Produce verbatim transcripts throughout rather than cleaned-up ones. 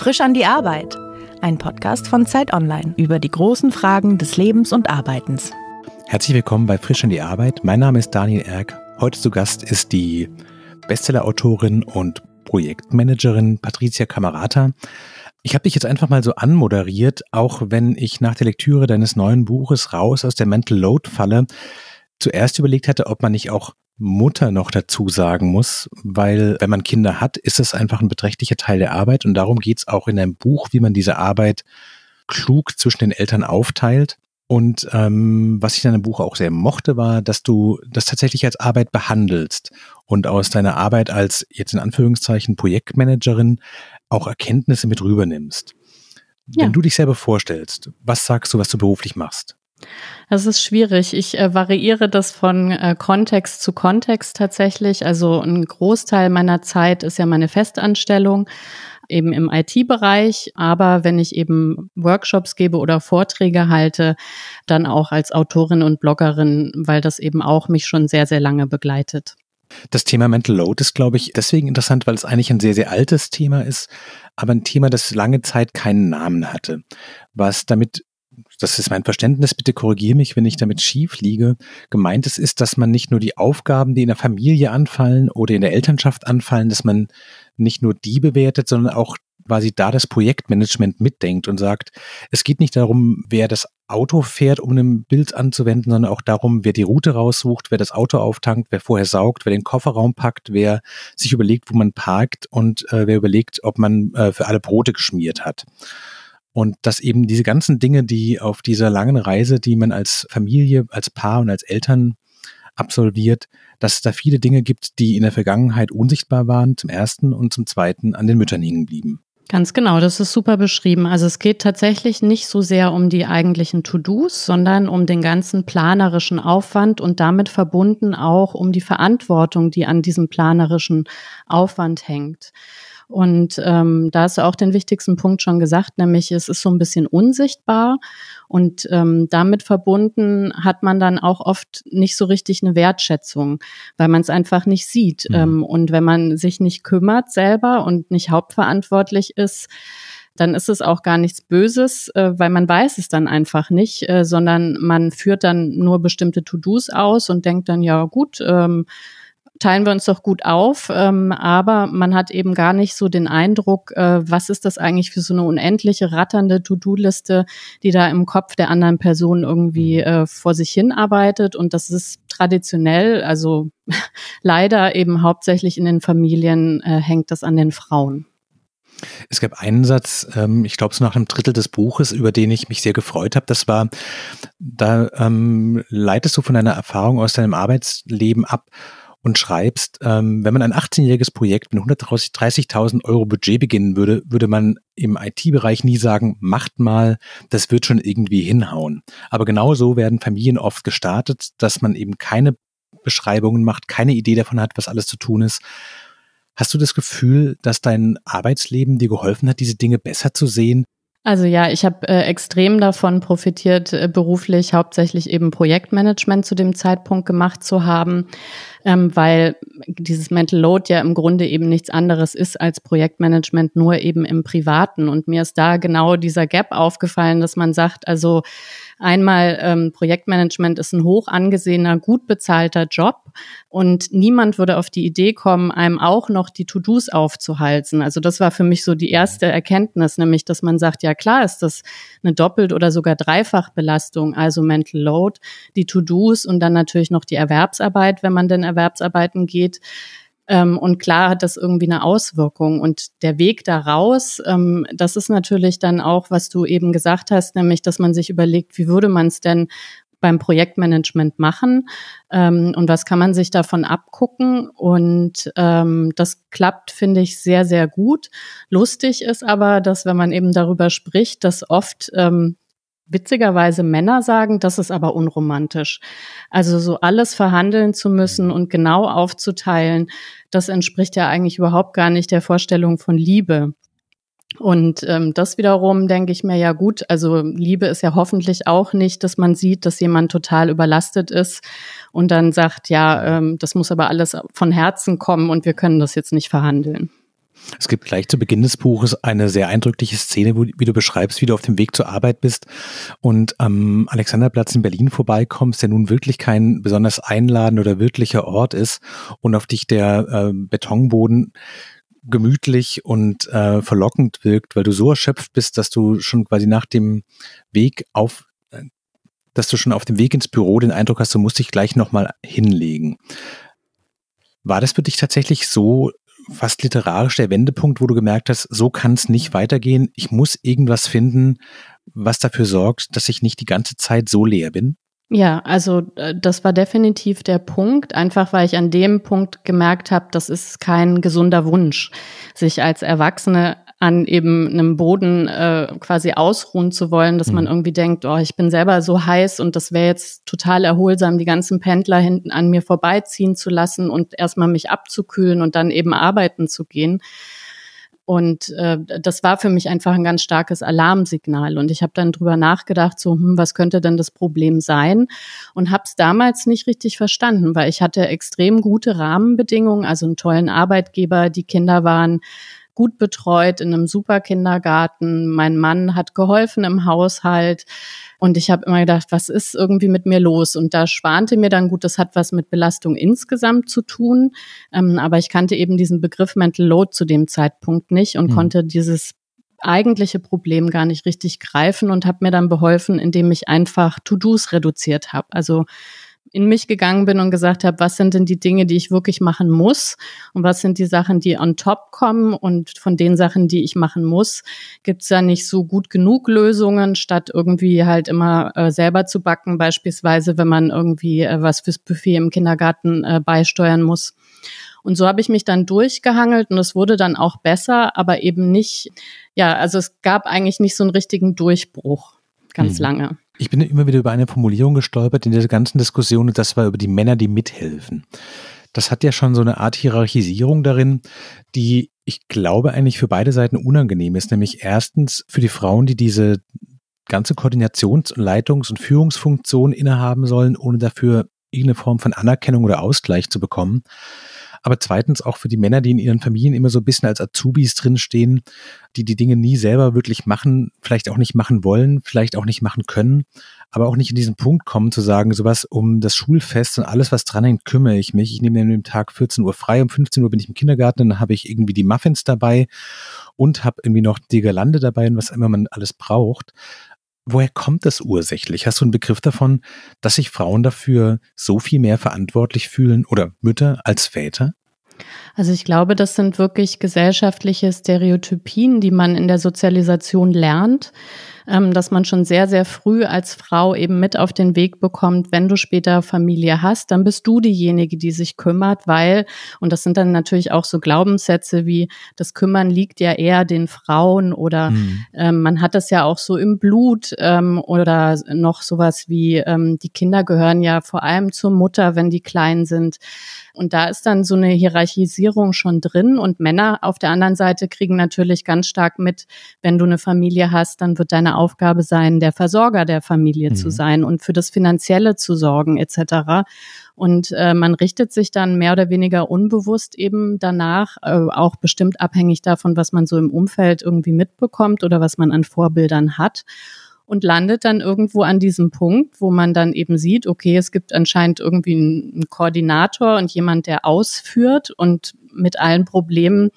Frisch an die Arbeit. Ein Podcast von Zeit Online über die großen Fragen des Lebens und Arbeitens. Herzlich willkommen bei Frisch an die Arbeit. Mein Name ist Daniel Erck. Heute zu Gast ist die Bestseller-Autorin und Projektmanagerin Patricia Camerata. Ich habe dich jetzt einfach mal so anmoderiert, auch wenn ich nach der Lektüre deines neuen Buches Raus aus der Mental Load-Falle zuerst überlegt hatte, ob man nicht auch Mutter noch dazu sagen muss, weil wenn man Kinder hat, ist es einfach ein beträchtlicher Teil der Arbeit und darum geht es auch in deinem Buch, wie man diese Arbeit klug zwischen den Eltern aufteilt. Und ähm, was ich in deinem Buch auch sehr mochte, war, dass du das tatsächlich als Arbeit behandelst und aus deiner Arbeit als jetzt in Anführungszeichen Projektmanagerin auch Erkenntnisse mit rübernimmst. Ja. Wenn du dich selber vorstellst, was sagst du, was du beruflich machst? Das ist schwierig. Ich äh, variiere das von äh, Kontext zu Kontext tatsächlich. Also ein Großteil meiner Zeit ist ja meine Festanstellung, eben im I T-Bereich. Aber wenn ich eben Workshops gebe oder Vorträge halte, dann auch als Autorin und Bloggerin, weil das eben auch mich schon sehr, sehr lange begleitet. Das Thema Mental Load ist, glaube ich, deswegen interessant, weil es eigentlich ein sehr, sehr altes Thema ist, aber ein Thema, das lange Zeit keinen Namen hatte. Was damit, das ist mein Verständnis, bitte korrigiere mich, wenn ich damit schief liege, gemeint ist, ist, dass man nicht nur die Aufgaben, die in der Familie anfallen oder in der Elternschaft anfallen, dass man nicht nur die bewertet, sondern auch quasi da das Projektmanagement mitdenkt und sagt, es geht nicht darum, wer das Auto fährt, um ein Bild anzuwenden, sondern auch darum, wer die Route raussucht, wer das Auto auftankt, wer vorher saugt, wer den Kofferraum packt, wer sich überlegt, wo man parkt und äh, wer überlegt, ob man äh, für alle Brote geschmiert hat. Und dass eben diese ganzen Dinge, die auf dieser langen Reise, die man als Familie, als Paar und als Eltern absolviert, dass es da viele Dinge gibt, die in der Vergangenheit unsichtbar waren, zum ersten und zum zweiten an den Müttern hängen blieben. Ganz genau, das ist super beschrieben. Also es geht tatsächlich nicht so sehr um die eigentlichen To-Dos, sondern um den ganzen planerischen Aufwand und damit verbunden auch um die Verantwortung, die an diesem planerischen Aufwand hängt. Und ähm, da hast du auch den wichtigsten Punkt schon gesagt, nämlich es ist so ein bisschen unsichtbar und ähm, damit verbunden hat man dann auch oft nicht so richtig eine Wertschätzung, weil man es einfach nicht sieht. Mhm. Ähm, und wenn man sich nicht kümmert selber und nicht hauptverantwortlich ist, dann ist es auch gar nichts Böses, äh, weil man weiß es dann einfach nicht, äh, sondern man führt dann nur bestimmte To-Dos aus und denkt dann, ja gut, ähm, teilen wir uns doch gut auf, ähm, aber man hat eben gar nicht so den Eindruck, äh, was ist das eigentlich für so eine unendliche, ratternde To-Do-Liste, die da im Kopf der anderen Person irgendwie äh, vor sich hin arbeitet. Und das ist traditionell, also leider eben hauptsächlich in den Familien äh, hängt das an den Frauen. Es gab einen Satz, ähm, ich glaube so nach einem Drittel des Buches, über den ich mich sehr gefreut habe. Das war, da ähm, leitest du von deiner Erfahrung aus deinem Arbeitsleben ab und schreibst, ähm, wenn man ein achtzehnjähriges Projekt mit hundertdreißigtausend Euro Budget beginnen würde, würde man im I T-Bereich nie sagen, macht mal, das wird schon irgendwie hinhauen. Aber genau so werden Familien oft gestartet, dass man eben keine Beschreibungen macht, keine Idee davon hat, was alles zu tun ist. Hast du das Gefühl, dass dein Arbeitsleben dir geholfen hat, diese Dinge besser zu sehen? Also ja, ich habe äh, extrem davon profitiert, äh, beruflich hauptsächlich eben Projektmanagement zu dem Zeitpunkt gemacht zu haben, ähm, weil dieses Mental Load ja im Grunde eben nichts anderes ist als Projektmanagement, nur eben im Privaten. Und mir ist da genau dieser Gap aufgefallen, dass man sagt, also einmal ähm, Projektmanagement ist ein hoch angesehener, gut bezahlter Job und niemand würde auf die Idee kommen, einem auch noch die To-Dos aufzuhalsen. Also das war für mich so die erste Erkenntnis, nämlich, dass man sagt, ja klar ist das eine Doppelt- oder sogar Dreifachbelastung, also Mental Load, die To-Dos und dann natürlich noch die Erwerbsarbeit, wenn man denn Erwerbsarbeiten geht. Ähm, und klar hat das irgendwie eine Auswirkung. Und der Weg da raus, ähm, das ist natürlich dann auch, was du eben gesagt hast, nämlich, dass man sich überlegt, wie würde man es denn beim Projektmanagement machen ähm, und was kann man sich davon abgucken. Und ähm, das klappt, finde ich, sehr, sehr gut. Lustig ist aber, dass wenn man eben darüber spricht, dass oft ähm, witzigerweise Männer sagen, das ist aber unromantisch. Also so alles verhandeln zu müssen und genau aufzuteilen, das entspricht ja eigentlich überhaupt gar nicht der Vorstellung von Liebe. Und ähm, das wiederum denke ich mir, ja gut, also Liebe ist ja hoffentlich auch nicht, dass man sieht, dass jemand total überlastet ist und dann sagt, ja, ähm, das muss aber alles von Herzen kommen und wir können das jetzt nicht verhandeln. Es gibt gleich zu Beginn des Buches eine sehr eindrückliche Szene, wo, wie du beschreibst, wie du auf dem Weg zur Arbeit bist und am Alexanderplatz in Berlin vorbeikommst, der nun wirklich kein besonders einladender oder wirklicher Ort ist und auf dich der äh, Betonboden gemütlich und äh, verlockend wirkt, weil du so erschöpft bist, dass du schon quasi nach dem Weg auf, äh, dass du schon auf dem Weg ins Büro den Eindruck hast, du musst dich gleich nochmal hinlegen. War das für dich tatsächlich so fast literarisch der Wendepunkt, wo du gemerkt hast, so kann es nicht weitergehen, ich muss irgendwas finden, was dafür sorgt, dass ich nicht die ganze Zeit so leer bin? Ja, also das war definitiv der Punkt, einfach weil ich an dem Punkt gemerkt habe, das ist kein gesunder Wunsch, sich als Erwachsene an eben einem Boden äh, quasi ausruhen zu wollen, dass mhm. man irgendwie denkt, oh, ich bin selber so heiß und das wäre jetzt total erholsam, die ganzen Pendler hinten an mir vorbeiziehen zu lassen und erstmal mich abzukühlen und dann eben arbeiten zu gehen. Und äh, das war für mich einfach ein ganz starkes Alarmsignal. Und ich habe dann drüber nachgedacht, so, hm, was könnte denn das Problem sein? Und habe es damals nicht richtig verstanden, weil ich hatte extrem gute Rahmenbedingungen, also einen tollen Arbeitgeber, die Kinder waren gut betreut in einem super Kindergarten. Mein Mann hat geholfen im Haushalt. Und ich habe immer gedacht, was ist irgendwie mit mir los? Und da schwante mir dann, gut, das hat was mit Belastung insgesamt zu tun. Ähm, aber ich kannte eben diesen Begriff Mental Load zu dem Zeitpunkt nicht und mhm. konnte dieses eigentliche Problem gar nicht richtig greifen und habe mir dann beholfen, indem ich einfach To-Dos reduziert habe. Also in mich gegangen bin und gesagt habe, was sind denn die Dinge, die ich wirklich machen muss und was sind die Sachen, die on top kommen, und von den Sachen, die ich machen muss, gibt's ja nicht so gut genug Lösungen, statt irgendwie halt immer äh, selber zu backen, beispielsweise wenn man irgendwie äh, was fürs Buffet im Kindergarten äh, beisteuern muss. Und so habe ich mich dann durchgehangelt und es wurde dann auch besser, aber eben nicht, ja, also es gab eigentlich nicht so einen richtigen Durchbruch ganz hm. lange. Ich bin immer wieder über eine Formulierung gestolpert in dieser ganzen Diskussion, und das war über die Männer, die mithelfen. Das hat ja schon so eine Art Hierarchisierung darin, die ich glaube eigentlich für beide Seiten unangenehm ist. Nämlich erstens für die Frauen, die diese ganze Koordinations-, Leitungs- und Führungsfunktion innehaben sollen, ohne dafür irgendeine Form von Anerkennung oder Ausgleich zu bekommen. Aber zweitens auch für die Männer, die in ihren Familien immer so ein bisschen als Azubis drinstehen, die die Dinge nie selber wirklich machen, vielleicht auch nicht machen wollen, vielleicht auch nicht machen können, aber auch nicht in diesen Punkt kommen zu sagen, sowas um das Schulfest und alles, was dran hängt, kümmere ich mich. Ich nehme an dem Tag vierzehn Uhr frei, um fünfzehn Uhr bin ich im Kindergarten, dann habe ich irgendwie die Muffins dabei und habe irgendwie noch die Girlande dabei und was immer man alles braucht. Woher kommt das ursächlich? Hast du einen Begriff davon, dass sich Frauen dafür so viel mehr verantwortlich fühlen oder Mütter als Väter? Also ich glaube, das sind wirklich gesellschaftliche Stereotypien, die man in der Sozialisation lernt, dass man schon sehr, sehr früh als Frau eben mit auf den Weg bekommt, wenn du später Familie hast, dann bist du diejenige, die sich kümmert, weil, und das sind dann natürlich auch so Glaubenssätze wie, das Kümmern liegt ja eher den Frauen oder mhm. ähm, man hat das ja auch so im Blut ähm, oder noch sowas wie, ähm, die Kinder gehören ja vor allem zur Mutter, wenn die klein sind. Und da ist dann so eine Hierarchisierung schon drin, und Männer auf der anderen Seite kriegen natürlich ganz stark mit, wenn du eine Familie hast, dann wird deine Aufgabe sein, der Versorger der Familie mhm. zu sein und für das Finanzielle zu sorgen et cetera. Und äh, man richtet sich dann mehr oder weniger unbewusst eben danach, äh, auch bestimmt abhängig davon, was man so im Umfeld irgendwie mitbekommt oder was man an Vorbildern hat. Und landet dann irgendwo an diesem Punkt, wo man dann eben sieht, okay, es gibt anscheinend irgendwie einen Koordinator und jemand, der ausführt und mit allen Problemen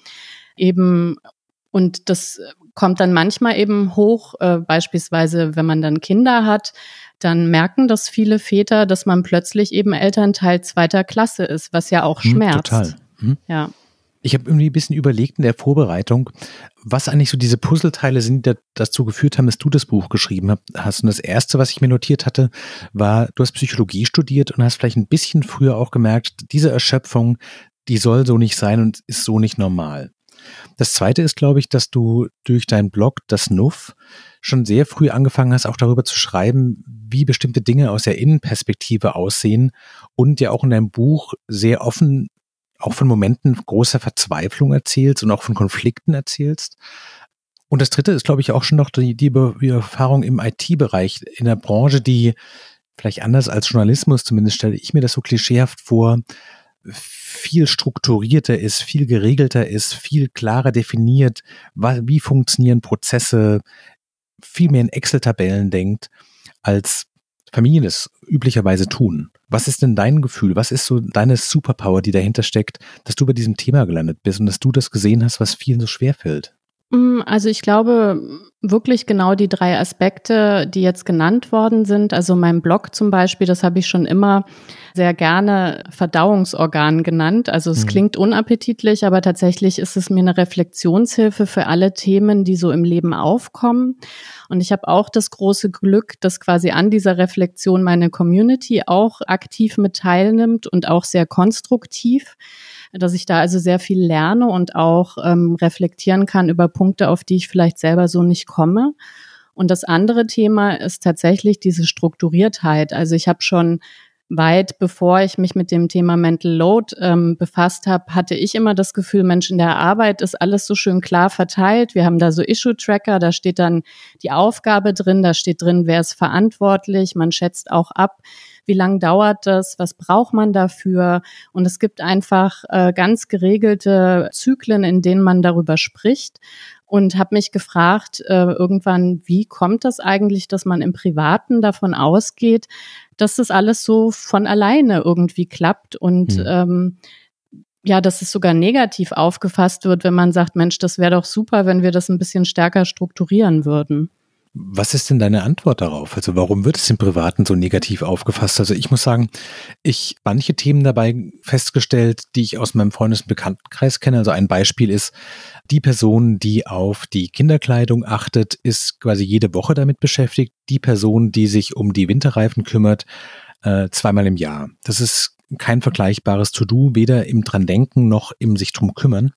eben, und das kommt dann manchmal eben hoch, äh, beispielsweise wenn man dann Kinder hat, dann merken das viele Väter, dass man plötzlich eben Elternteil zweiter Klasse ist, was ja auch schmerzt. Hm, total. Hm. Ja. Ich habe irgendwie ein bisschen überlegt in der Vorbereitung, was eigentlich so diese Puzzleteile sind, die dazu geführt haben, dass du das Buch geschrieben hast. Und das Erste, was ich mir notiert hatte, war, du hast Psychologie studiert und hast vielleicht ein bisschen früher auch gemerkt, diese Erschöpfung, die soll so nicht sein und ist so nicht normal. Das Zweite ist, glaube ich, dass du durch deinen Blog, das Nuff, schon sehr früh angefangen hast, auch darüber zu schreiben, wie bestimmte Dinge aus der Innenperspektive aussehen, und ja auch in deinem Buch sehr offen auch von Momenten großer Verzweiflung erzählst und auch von Konflikten erzählst. Und das Dritte ist, glaube ich, auch schon noch die, die, die Erfahrung im I T-Bereich, in der Branche, die vielleicht anders als Journalismus, zumindest stelle ich mir das so klischeehaft vor, viel strukturierter ist, viel geregelter ist, viel klarer definiert, wie funktionieren Prozesse, viel mehr in Excel-Tabellen denkt, als Familien es üblicherweise tun. Was ist denn dein Gefühl? Was ist so deine Superpower, die dahinter steckt, dass du bei diesem Thema gelandet bist und dass du das gesehen hast, was vielen so schwerfällt? Also ich glaube wirklich genau die drei Aspekte, die jetzt genannt worden sind. Also mein Blog zum Beispiel, das habe ich schon immer sehr gerne Verdauungsorgan genannt. Also es mhm. klingt unappetitlich, aber tatsächlich ist es mir eine Reflexionshilfe für alle Themen, die so im Leben aufkommen. Und ich habe auch das große Glück, dass quasi an dieser Reflexion meine Community auch aktiv mit teilnimmt und auch sehr konstruktiv, dass ich da also sehr viel lerne und auch ähm, reflektieren kann über Punkte, auf die ich vielleicht selber so nicht komme. Und das andere Thema ist tatsächlich diese Strukturiertheit. Also ich habe schon weit bevor ich mich mit dem Thema Mental Load ähm, befasst habe, hatte ich immer das Gefühl, Mensch, in der Arbeit ist alles so schön klar verteilt. Wir haben da so Issue-Tracker, da steht dann die Aufgabe drin, da steht drin, wer ist verantwortlich. Man schätzt auch ab, wie lang dauert das, was braucht man dafür. Und es gibt einfach äh, ganz geregelte Zyklen, in denen man darüber spricht. Und habe mich gefragt, äh, irgendwann, wie kommt das eigentlich, dass man im Privaten davon ausgeht, dass das alles so von alleine irgendwie klappt und mhm. ähm, ja, dass es sogar negativ aufgefasst wird, wenn man sagt, Mensch, das wäre doch super, wenn wir das ein bisschen stärker strukturieren würden. Was ist denn deine Antwort darauf? Also warum wird es im Privaten so negativ aufgefasst? Also ich muss sagen, ich habe manche Themen dabei festgestellt, die ich aus meinem Freundes- und Bekanntenkreis kenne. Also ein Beispiel ist, die Person, die auf die Kinderkleidung achtet, ist quasi jede Woche damit beschäftigt. Die Person, die sich um die Winterreifen kümmert, äh, zweimal im Jahr. Das ist kein vergleichbares To-Do, weder im dran denken noch im sich drum kümmern.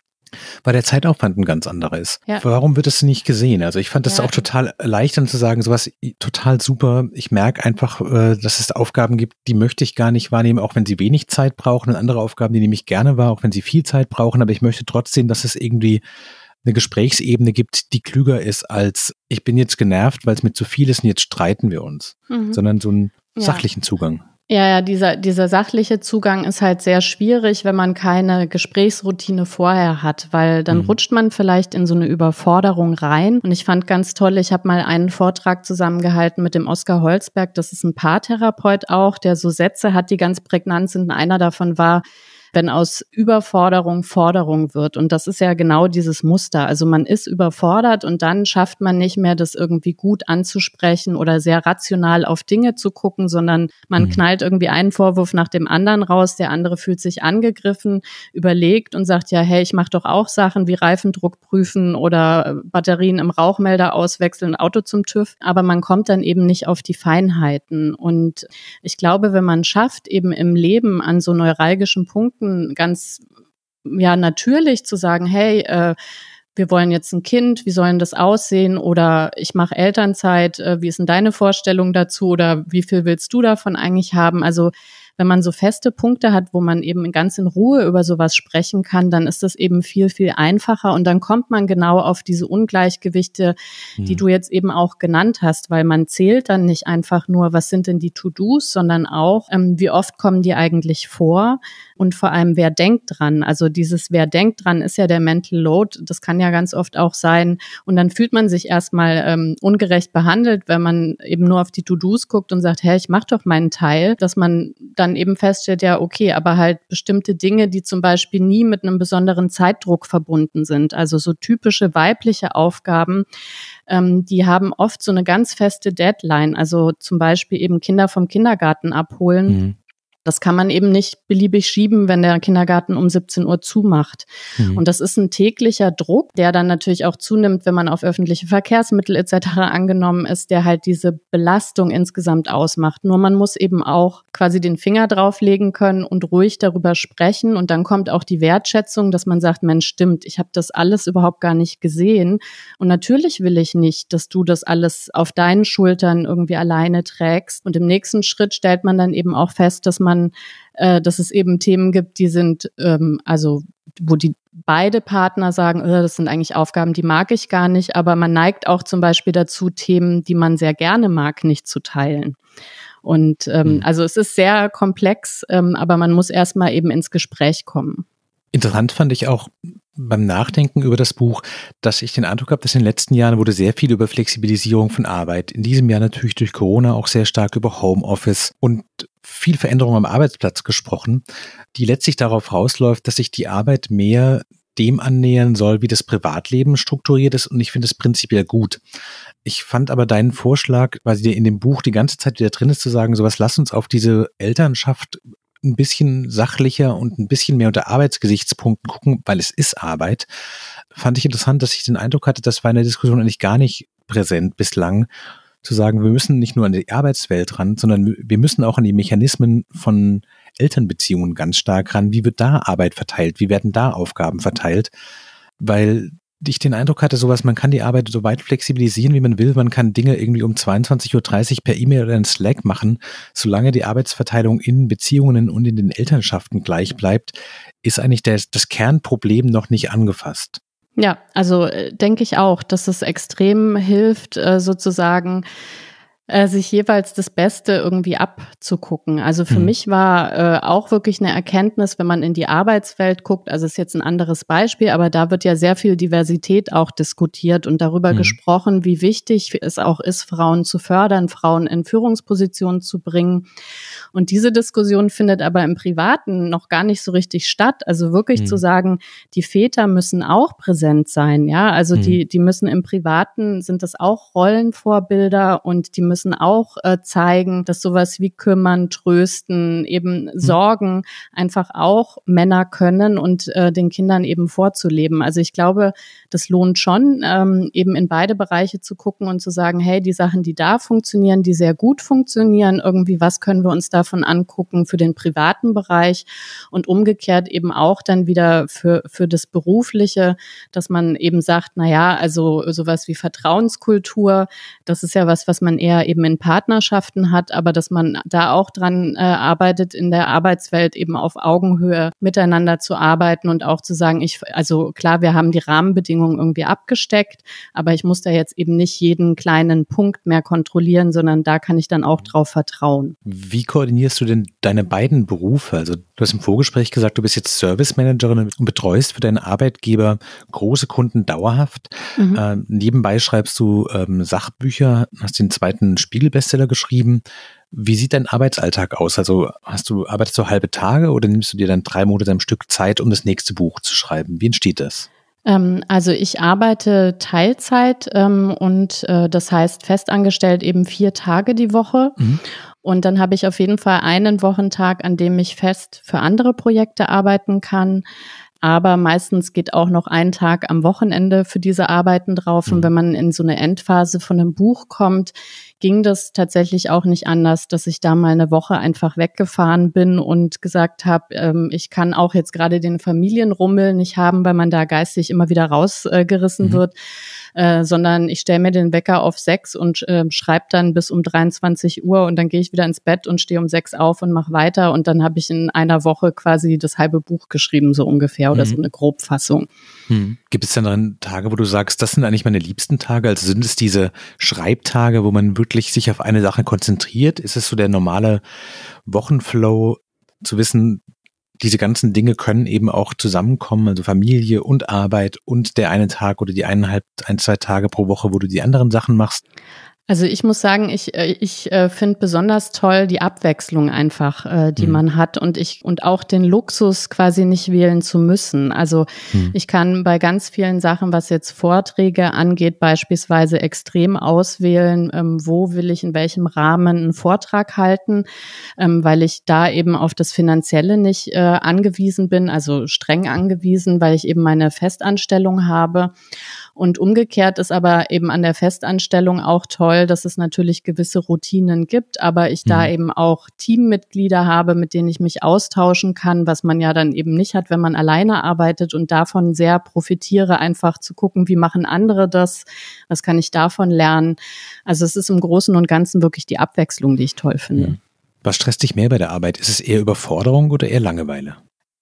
Weil der Zeitaufwand ein ganz anderer ist. Ja. Warum wird das nicht gesehen? Also ich fand das ja. auch total erleichternd zu sagen, sowas total super. Ich merke einfach, dass es Aufgaben gibt, die möchte ich gar nicht wahrnehmen, auch wenn sie wenig Zeit brauchen, und andere Aufgaben, die nehme ich gerne wahr, auch wenn sie viel Zeit brauchen, aber ich möchte trotzdem, dass es irgendwie eine Gesprächsebene gibt, die klüger ist als ich bin jetzt genervt, weil es mir zu viel ist und jetzt streiten wir uns, mhm. sondern so einen ja. sachlichen Zugang. Ja, ja, dieser, dieser sachliche Zugang ist halt sehr schwierig, wenn man keine Gesprächsroutine vorher hat, weil dann mhm. rutscht man vielleicht in so eine Überforderung rein. Und ich fand ganz toll, ich habe mal einen Vortrag zusammengehalten mit dem Oskar Holzberg, das ist ein Paartherapeut auch, der so Sätze hat, die ganz prägnant sind. Einer davon war, wenn aus Überforderung Forderung wird. Und das ist ja genau dieses Muster. Also man ist überfordert und dann schafft man nicht mehr, das irgendwie gut anzusprechen oder sehr rational auf Dinge zu gucken, sondern man mhm. knallt irgendwie einen Vorwurf nach dem anderen raus. Der andere fühlt sich angegriffen, überlegt und sagt, ja, hey, ich mache doch auch Sachen wie Reifendruck prüfen oder Batterien im Rauchmelder auswechseln, Auto zum TÜV. Aber man kommt dann eben nicht auf die Feinheiten. Und ich glaube, wenn man schafft, eben im Leben an so neuralgischen Punkten ganz ja natürlich zu sagen, hey, äh, wir wollen jetzt ein Kind, wie soll denn das aussehen? Oder ich mache Elternzeit, äh, wie ist denn deine Vorstellung dazu? Oder wie viel willst du davon eigentlich haben? Also wenn man so feste Punkte hat, wo man eben ganz in Ruhe über sowas sprechen kann, dann ist das eben viel, viel einfacher. Und dann kommt man genau auf diese Ungleichgewichte, die hm. du jetzt eben auch genannt hast, weil man zählt dann nicht einfach nur, was sind denn die To-Dos, sondern auch, ähm, wie oft kommen die eigentlich vor und vor allem, wer denkt dran. Also dieses wer denkt dran ist ja der Mental Load. Das kann ja ganz oft auch sein. Und dann fühlt man sich erstmal ähm, ungerecht behandelt, wenn man eben nur auf die To-Dos guckt und sagt, hey, ich mach doch meinen Teil, dass man dann eben feststellt, ja, okay, aber halt bestimmte Dinge, die zum Beispiel nie mit einem besonderen Zeitdruck verbunden sind. Also so typische weibliche Aufgaben, ähm, die haben oft so eine ganz feste Deadline. Also zum Beispiel eben Kinder vom Kindergarten abholen. Mhm. Das kann man eben nicht beliebig schieben, wenn der Kindergarten um siebzehn Uhr zumacht. Mhm. Und das ist ein täglicher Druck, der dann natürlich auch zunimmt, wenn man auf öffentliche Verkehrsmittel et cetera angenommen ist, der halt diese Belastung insgesamt ausmacht. Nur man muss eben auch quasi den Finger drauflegen können und ruhig darüber sprechen. Und dann kommt auch die Wertschätzung, dass man sagt, Mensch, stimmt, ich habe das alles überhaupt gar nicht gesehen. Und natürlich will ich nicht, dass du das alles auf deinen Schultern irgendwie alleine trägst. Und im nächsten Schritt stellt man dann eben auch fest, dass man äh, dass es eben Themen gibt, die sind, ähm, also wo die beide Partner sagen, äh, das sind eigentlich Aufgaben, die mag ich gar nicht, aber man neigt auch zum Beispiel dazu, Themen, die man sehr gerne mag, nicht zu teilen. Und ähm, mhm. also es ist sehr komplex, ähm, aber man muss erstmal eben ins Gespräch kommen. Interessant fand ich auch beim Nachdenken über das Buch, dass ich den Eindruck habe, dass in den letzten Jahren wurde sehr viel über Flexibilisierung von Arbeit. In diesem Jahr natürlich durch Corona auch sehr stark über Homeoffice und viel Veränderung am Arbeitsplatz gesprochen, die letztlich darauf rausläuft, dass sich die Arbeit mehr dem annähern soll, wie das Privatleben strukturiert ist, und ich finde es prinzipiell gut. Ich fand aber deinen Vorschlag, weil dir in dem Buch die ganze Zeit wieder drin ist, zu sagen, sowas, lass uns auf diese Elternschaft ein bisschen sachlicher und ein bisschen mehr unter Arbeitsgesichtspunkten gucken, weil es ist Arbeit, fand ich interessant, dass ich den Eindruck hatte, das war in der Diskussion eigentlich gar nicht präsent bislang, zu sagen, wir müssen nicht nur an die Arbeitswelt ran, sondern wir müssen auch an die Mechanismen von Elternbeziehungen ganz stark ran. Wie wird da Arbeit verteilt? Wie werden da Aufgaben verteilt? Weil ich den Eindruck hatte, sowas, man kann die Arbeit so weit flexibilisieren, wie man will. Man kann Dinge irgendwie um zweiundzwanzig Uhr dreißig per E-Mail oder in Slack machen. Solange die Arbeitsverteilung in Beziehungen und in den Elternschaften gleich bleibt, ist eigentlich das, das Kernproblem noch nicht angefasst. Ja, also äh, denke ich auch, dass es extrem hilft, äh, sozusagen äh, sich jeweils das Beste irgendwie abzugucken. Also für mhm. mich war äh, auch wirklich eine Erkenntnis, wenn man in die Arbeitswelt guckt, also ist jetzt ein anderes Beispiel, aber da wird ja sehr viel Diversität auch diskutiert und darüber mhm. gesprochen, wie wichtig es auch ist, Frauen zu fördern, Frauen in Führungspositionen zu bringen. Und diese Diskussion findet aber im Privaten noch gar nicht so richtig statt. Also wirklich mhm. zu sagen, die Väter müssen auch präsent sein, ja, also mhm. die die müssen im Privaten, sind das auch Rollenvorbilder und die müssen auch äh, zeigen, dass sowas wie kümmern, trösten, eben mhm. sorgen einfach auch Männer können und äh, den Kindern eben vorzuleben. Also ich glaube, das lohnt schon, ähm, eben in beide Bereiche zu gucken und zu sagen, hey, die Sachen, die da funktionieren, die sehr gut funktionieren, irgendwie, was können wir uns davon angucken für den privaten Bereich und umgekehrt eben auch dann wieder für für das Berufliche, dass man eben sagt, na ja, also sowas wie Vertrauenskultur, das ist ja was, was man eher eben in Partnerschaften hat, aber dass man da auch dran äh, arbeitet, in der Arbeitswelt eben auf Augenhöhe miteinander zu arbeiten und auch zu sagen, ich, also klar, wir haben die Rahmenbedingungen irgendwie abgesteckt, aber ich muss da jetzt eben nicht jeden kleinen Punkt mehr kontrollieren, sondern da kann ich dann auch drauf vertrauen. Wie koordinierst du denn deine beiden Berufe? Also du hast im Vorgespräch gesagt, du bist jetzt Service Managerin und betreust für deinen Arbeitgeber große Kunden dauerhaft. Mhm. Äh, nebenbei schreibst du ähm, Sachbücher, hast den zweiten Spiegel-Bestseller geschrieben. Wie sieht dein Arbeitsalltag aus? Also hast du, arbeitest du halbe Tage oder nimmst du dir dann drei Monate am Stück Zeit, um das nächste Buch zu schreiben? Wie entsteht das? Also ich arbeite Teilzeit ähm, und äh, das heißt festangestellt eben vier Tage die Woche. Mhm. Und dann habe ich auf jeden Fall einen Wochentag, an dem ich fest für andere Projekte arbeiten kann. Aber meistens geht auch noch ein Tag am Wochenende für diese Arbeiten drauf. Und wenn man in so eine Endphase von einem Buch kommt, ging das tatsächlich auch nicht anders, dass ich da mal eine Woche einfach weggefahren bin und gesagt habe, ähm, ich kann auch jetzt gerade den Familienrummel nicht haben, weil man da geistig immer wieder rausgerissen äh, mhm. wird, äh, sondern ich stelle mir den Wecker auf sechs und äh, schreibe dann bis um dreiundzwanzig Uhr und dann gehe ich wieder ins Bett und stehe um sechs auf und mache weiter und dann habe ich in einer Woche quasi das halbe Buch geschrieben, so ungefähr, oder mhm. so eine Grobfassung. Hm. Gibt es denn dann Tage, wo du sagst, das sind eigentlich meine liebsten Tage? Also sind es diese Schreibtage, wo man wirklich sich auf eine Sache konzentriert? Ist es so der normale Wochenflow, zu wissen, diese ganzen Dinge können eben auch zusammenkommen, also Familie und Arbeit und der eine Tag oder die eineinhalb, ein, zwei Tage pro Woche, wo du die anderen Sachen machst? Also ich muss sagen, ich ich äh, finde besonders toll die Abwechslung einfach, äh, die mhm. man hat und ich und auch den Luxus quasi nicht wählen zu müssen. Also mhm. ich kann bei ganz vielen Sachen, was jetzt Vorträge angeht, beispielsweise extrem auswählen, ähm, wo will ich in welchem Rahmen einen Vortrag halten, ähm, weil ich da eben auf das Finanzielle nicht äh, angewiesen bin, also streng angewiesen, weil ich eben meine Festanstellung habe. Und umgekehrt ist aber eben an der Festanstellung auch toll, dass es natürlich gewisse Routinen gibt, aber ich mhm. da eben auch Teammitglieder habe, mit denen ich mich austauschen kann, was man ja dann eben nicht hat, wenn man alleine arbeitet und davon sehr profitiere, einfach zu gucken, wie machen andere das, was kann ich davon lernen. Also es ist im Großen und Ganzen wirklich die Abwechslung, die ich toll finde. Was stresst dich mehr bei der Arbeit? Ist es eher Überforderung oder eher Langeweile?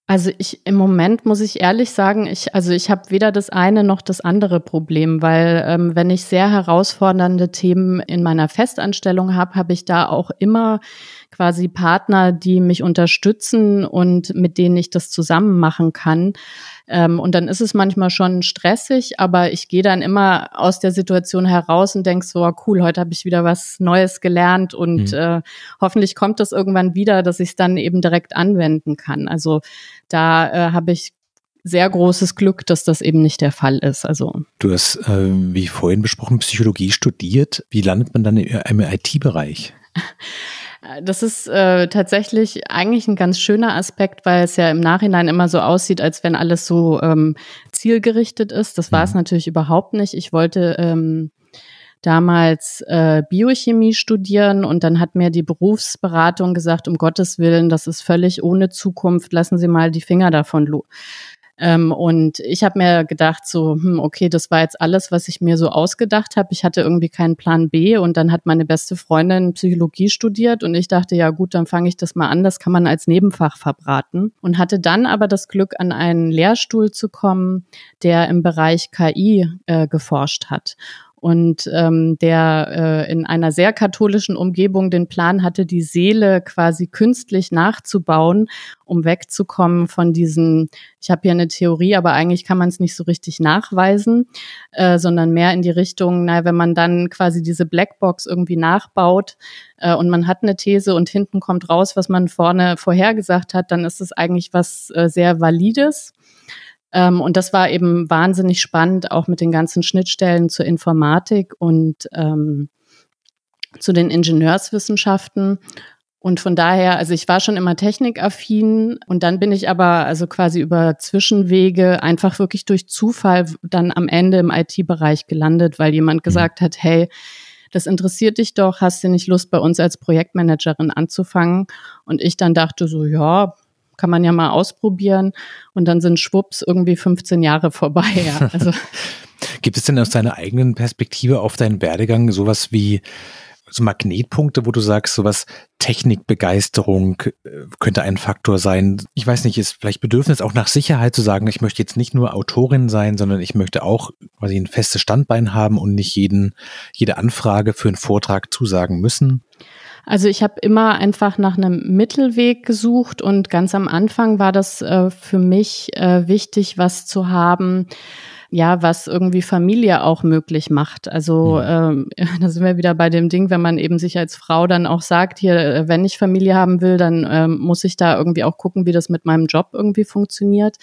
Also ich im Moment muss ich ehrlich sagen, ich also ich habe weder das eine noch das andere Problem, weil ähm, wenn ich sehr herausfordernde Themen in meiner Festanstellung habe, habe ich da auch immer quasi Partner, die mich unterstützen und mit denen ich das zusammen machen kann. Ähm, und dann ist es manchmal schon stressig, aber ich gehe dann immer aus der Situation heraus und denke so, oh, cool, heute habe ich wieder was Neues gelernt und mhm. äh, hoffentlich kommt das irgendwann wieder, dass ich es dann eben direkt anwenden kann. Also da äh, habe ich sehr großes Glück, dass das eben nicht der Fall ist. Also du hast, äh, wie vorhin besprochen, Psychologie studiert. Wie landet man dann im I T-Bereich? Das ist äh, tatsächlich eigentlich ein ganz schöner Aspekt, weil es ja im Nachhinein immer so aussieht, als wenn alles so ähm, zielgerichtet ist. Das war es mhm. natürlich überhaupt nicht. Ich wollte ähm, damals äh, Biochemie studieren und dann hat mir die Berufsberatung gesagt, um Gottes Willen, das ist völlig ohne Zukunft, lassen Sie mal die Finger davon los. Ähm, und ich habe mir gedacht so, hm, okay, das war jetzt alles, was ich mir so ausgedacht habe. Ich hatte irgendwie keinen Plan B und dann hat meine beste Freundin Psychologie studiert und ich dachte, ja gut, dann fange ich das mal an, das kann man als Nebenfach verbraten. Und hatte dann aber das Glück, an einen Lehrstuhl zu kommen, der im Bereich K I äh, geforscht hat. Und ähm, der äh, in einer sehr katholischen Umgebung den Plan hatte, die Seele quasi künstlich nachzubauen, um wegzukommen von diesen, ich habe hier eine Theorie, aber eigentlich kann man es nicht so richtig nachweisen, äh, sondern mehr in die Richtung, naja, wenn man dann quasi diese Blackbox irgendwie nachbaut äh, und man hat eine These und hinten kommt raus, was man vorne vorhergesagt hat, dann ist es eigentlich was äh, sehr Valides. Ähm, und das war eben wahnsinnig spannend, auch mit den ganzen Schnittstellen zur Informatik und ähm, zu den Ingenieurswissenschaften. Und von daher, also ich war schon immer technikaffin und dann bin ich aber also quasi über Zwischenwege einfach wirklich durch Zufall dann am Ende im I T-Bereich gelandet, weil jemand gesagt hat, hey, das interessiert dich doch, hast du nicht Lust, bei uns als Projektmanagerin anzufangen? Und ich dann dachte so, ja, kann man ja mal ausprobieren. Und dann sind schwupps irgendwie fünfzehn Jahre vorbei. Ja. Also. Gibt es denn aus deiner eigenen Perspektive auf deinen Werdegang sowas wie so Magnetpunkte, wo du sagst, sowas Technikbegeisterung könnte ein Faktor sein? Ich weiß nicht, ist vielleicht Bedürfnis auch nach Sicherheit zu sagen, ich möchte jetzt nicht nur Autorin sein, sondern ich möchte auch quasi ein festes Standbein haben und nicht jeden, jede Anfrage für einen Vortrag zusagen müssen? Also ich habe immer einfach nach einem Mittelweg gesucht und ganz am Anfang war das äh, für mich äh, wichtig, was zu haben, ja, was irgendwie Familie auch möglich macht. Also ähm, da sind wir wieder bei dem Ding, wenn man eben sich als Frau dann auch sagt, hier, wenn ich Familie haben will, dann ähm, muss ich da irgendwie auch gucken, wie das mit meinem Job irgendwie funktioniert.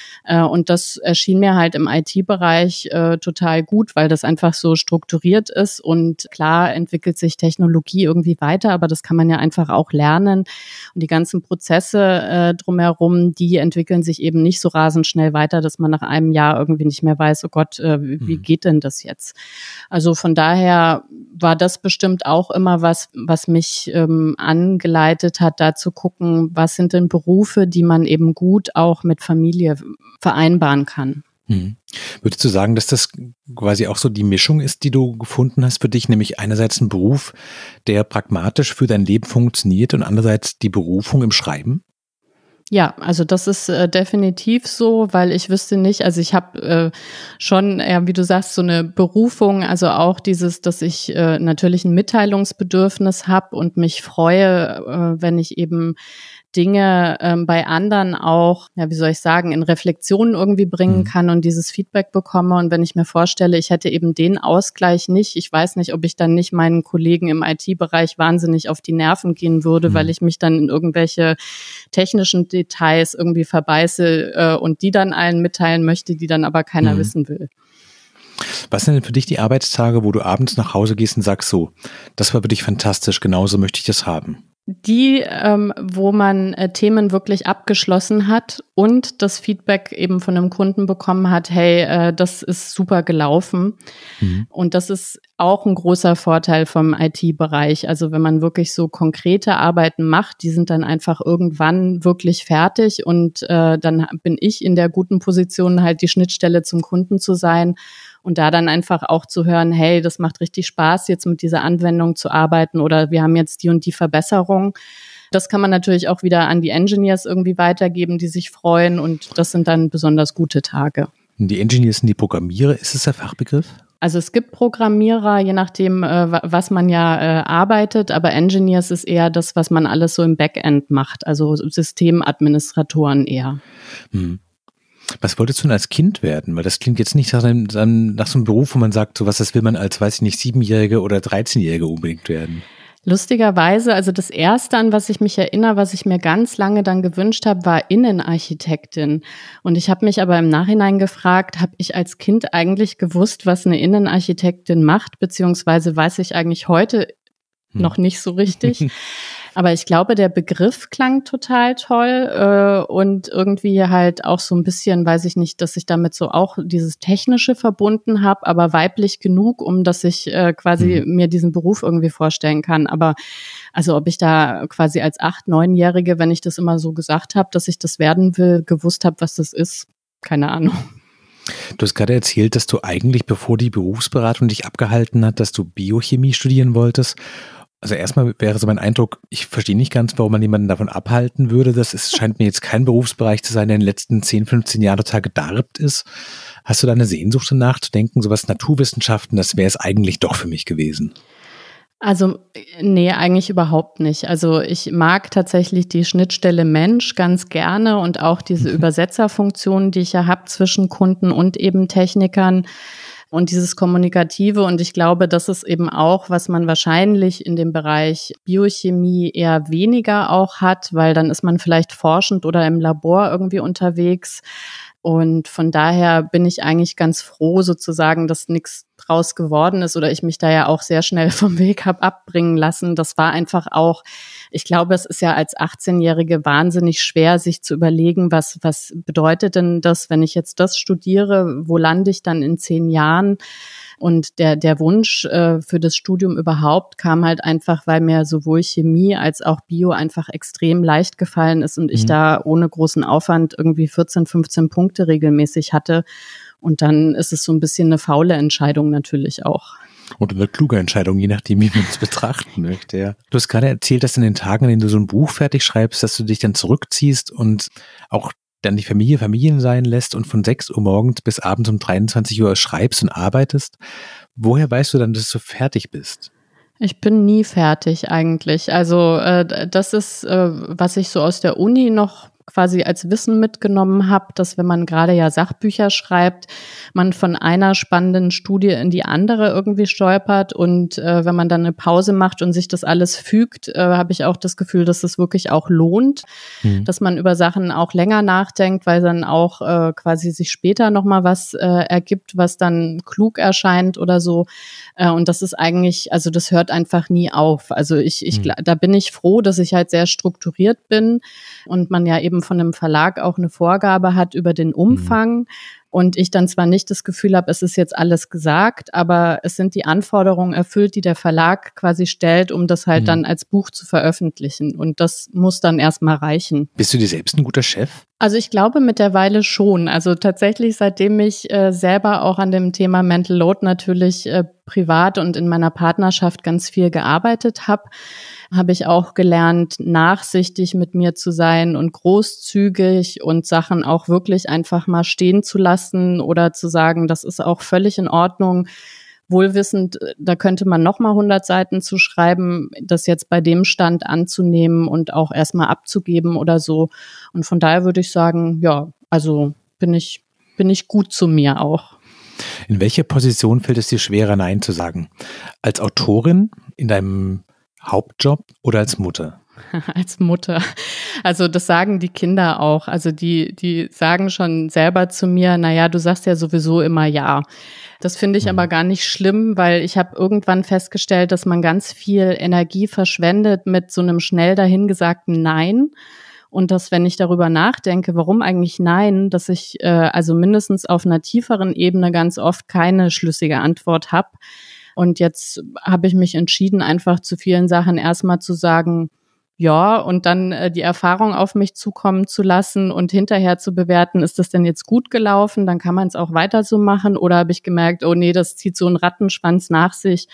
Und das erschien mir halt im I T-Bereich äh, total gut, weil das einfach so strukturiert ist und klar entwickelt sich Technologie irgendwie weiter, aber das kann man ja einfach auch lernen. Und die ganzen Prozesse äh, drumherum, die entwickeln sich eben nicht so rasend schnell weiter, dass man nach einem Jahr irgendwie nicht mehr weiß, oh Gott, äh, wie geht denn das jetzt? Also von daher war das bestimmt auch immer was, was mich ähm, angeleitet hat, da zu gucken, was sind denn Berufe, die man eben gut auch mit Familie vereinbaren kann. Hm. Würdest du sagen, dass das quasi auch so die Mischung ist, die du gefunden hast für dich, nämlich einerseits ein Beruf, der pragmatisch für dein Leben funktioniert und andererseits die Berufung im Schreiben? Ja, also das ist äh, definitiv so, weil ich wüsste nicht, also ich habe äh, schon, ja, wie du sagst, so eine Berufung, also auch dieses, dass ich äh, natürlich ein Mitteilungsbedürfnis habe und mich freue, äh, wenn ich eben Dinge ähm, bei anderen auch, ja, wie soll ich sagen, in Reflexion irgendwie bringen kann und dieses Feedback bekomme. Und wenn ich mir vorstelle, ich hätte eben den Ausgleich nicht, ich weiß nicht, ob ich dann nicht meinen Kollegen im I T-Bereich wahnsinnig auf die Nerven gehen würde, mhm. weil ich mich dann in irgendwelche technischen Details irgendwie verbeiße äh, und die dann allen mitteilen möchte, die dann aber keiner mhm. wissen will. Was sind denn für dich die Arbeitstage, wo du abends nach Hause gehst und sagst so, das war für dich fantastisch, genauso möchte ich das haben? Die, ähm, wo man äh, Themen wirklich abgeschlossen hat und das Feedback eben von einem Kunden bekommen hat, hey, äh, das ist super gelaufen. Mhm. Und das ist auch ein großer Vorteil vom I T-Bereich. Also wenn man wirklich so konkrete Arbeiten macht, die sind dann einfach irgendwann wirklich fertig und äh, dann bin ich in der guten Position, halt die Schnittstelle zum Kunden zu sein. Und da dann einfach auch zu hören, hey, das macht richtig Spaß, jetzt mit dieser Anwendung zu arbeiten oder wir haben jetzt die und die Verbesserung. Das kann man natürlich auch wieder an die Engineers irgendwie weitergeben, die sich freuen und das sind dann besonders gute Tage. Die Engineers sind die Programmierer, ist es der Fachbegriff? Also es gibt Programmierer, je nachdem, äh, was man ja äh, arbeitet, aber Engineers ist eher das, was man alles so im Backend macht, also Systemadministratoren eher. Hm. Was wolltest du denn als Kind werden? Weil das klingt jetzt nicht nach, einem, nach so einem Beruf, wo man sagt, so was, das will man als, weiß ich nicht, Siebenjährige oder Dreizehnjährige unbedingt werden. Lustigerweise, also das Erste, an was ich mich erinnere, was ich mir ganz lange dann gewünscht habe, war Innenarchitektin. Und ich habe mich aber im Nachhinein gefragt, habe ich als Kind eigentlich gewusst, was eine Innenarchitektin macht, beziehungsweise weiß ich eigentlich heute hm. noch nicht so richtig. Aber ich glaube, der Begriff klang total toll äh, und irgendwie halt auch so ein bisschen, weiß ich nicht, dass ich damit so auch dieses Technische verbunden habe, aber weiblich genug, um dass ich äh, quasi mhm. mir diesen Beruf irgendwie vorstellen kann. Aber also ob ich da quasi als acht-, neunjährige, wenn ich das immer so gesagt habe, dass ich das werden will, gewusst habe, was das ist, keine Ahnung. Du hast gerade erzählt, dass du eigentlich, bevor die Berufsberatung dich abgehalten hat, dass du Biochemie studieren wolltest. Also erstmal wäre so mein Eindruck, ich verstehe nicht ganz, warum man jemanden davon abhalten würde. Das ist, scheint mir jetzt kein Berufsbereich zu sein, der in den letzten zehn, fünfzehn Jahren total gedarbt ist. Hast du da eine Sehnsucht danach zu denken, sowas Naturwissenschaften, das wäre es eigentlich doch für mich gewesen? Also nee, eigentlich überhaupt nicht. Also ich mag tatsächlich die Schnittstelle Mensch ganz gerne und auch diese mhm. Übersetzerfunktion, die ich ja habe zwischen Kunden und eben Technikern. Und dieses Kommunikative, und ich glaube, das ist eben auch, was man wahrscheinlich in dem Bereich Biochemie eher weniger auch hat, weil dann ist man vielleicht forschend oder im Labor irgendwie unterwegs. Und von daher bin ich eigentlich ganz froh sozusagen, dass nichts draus geworden ist oder ich mich da ja auch sehr schnell vom Weg habe abbringen lassen. Das war einfach auch, ich glaube, es ist ja als achtzehnjährige wahnsinnig schwer, sich zu überlegen, was, was bedeutet denn das, wenn ich jetzt das studiere, wo lande ich dann in zehn Jahren? Und der, der Wunsch äh, für das Studium überhaupt kam halt einfach, weil mir sowohl Chemie als auch Bio einfach extrem leicht gefallen ist und ich mhm. da ohne großen Aufwand irgendwie vierzehn, fünfzehn Punkte regelmäßig hatte. Und dann ist es so ein bisschen eine faule Entscheidung natürlich auch. Und eine kluge Entscheidung, je nachdem, wie man es betrachten möchte. Ja. Du hast gerade erzählt, dass in den Tagen, in denen du so ein Buch fertig schreibst, dass du dich dann zurückziehst und auch dann die Familie Familien sein lässt und von sechs Uhr morgens bis abends um dreiundzwanzig Uhr schreibst und arbeitest. Woher weißt du dann, dass du fertig bist? Ich bin nie fertig eigentlich. Also äh, das ist, äh, was ich so aus der Uni noch quasi als Wissen mitgenommen habe, dass wenn man gerade ja Sachbücher schreibt, man von einer spannenden Studie in die andere irgendwie stolpert und äh, wenn man dann eine Pause macht und sich das alles fügt, äh, habe ich auch das Gefühl, dass es wirklich auch lohnt, mhm. dass man über Sachen auch länger nachdenkt, weil dann auch äh, quasi sich später nochmal was äh, ergibt, was dann klug erscheint oder so. Äh, und das ist eigentlich, also das hört einfach nie auf. Also ich, ich, mhm. da bin ich froh, dass ich halt sehr strukturiert bin und man ja eben von einem Verlag auch eine Vorgabe hat über den Umfang. Mhm. Und ich dann zwar nicht das Gefühl habe, es ist jetzt alles gesagt, aber es sind die Anforderungen erfüllt, die der Verlag quasi stellt, um das halt mhm. dann als Buch zu veröffentlichen. Und das muss dann erstmal reichen. Bist du dir selbst ein guter Chef? Also ich glaube mittlerweile schon. Also tatsächlich, seitdem ich äh, selber auch an dem Thema Mental Load natürlich äh, privat und in meiner Partnerschaft ganz viel gearbeitet habe, habe ich auch gelernt, nachsichtig mit mir zu sein und großzügig und Sachen auch wirklich einfach mal stehen zu lassen oder zu sagen, das ist auch völlig in Ordnung. Wohlwissend, da könnte man noch mal hundert Seiten zu schreiben, das jetzt bei dem Stand anzunehmen und auch erstmal abzugeben oder so. Und von daher würde ich sagen, ja, also bin ich, bin ich gut zu mir auch. In welcher Position fällt es dir schwerer, Nein zu sagen? Als Autorin in deinem Hauptjob oder als Mutter? Als Mutter. Also das sagen die Kinder auch. Also die, die sagen schon selber zu mir, naja, du sagst ja sowieso immer ja. Das finde ich mhm. aber gar nicht schlimm, weil ich habe irgendwann festgestellt, dass man ganz viel Energie verschwendet mit so einem schnell dahingesagten Nein. Und dass, wenn ich darüber nachdenke, warum eigentlich Nein, dass ich äh, also mindestens auf einer tieferen Ebene ganz oft keine schlüssige Antwort habe. Und jetzt habe ich mich entschieden, einfach zu vielen Sachen erstmal zu sagen, ja, und dann äh, die Erfahrung auf mich zukommen zu lassen und hinterher zu bewerten, ist das denn jetzt gut gelaufen, dann kann man es auch weiter so machen. Oder habe ich gemerkt, oh nee, das zieht so einen Rattenschwanz nach sich.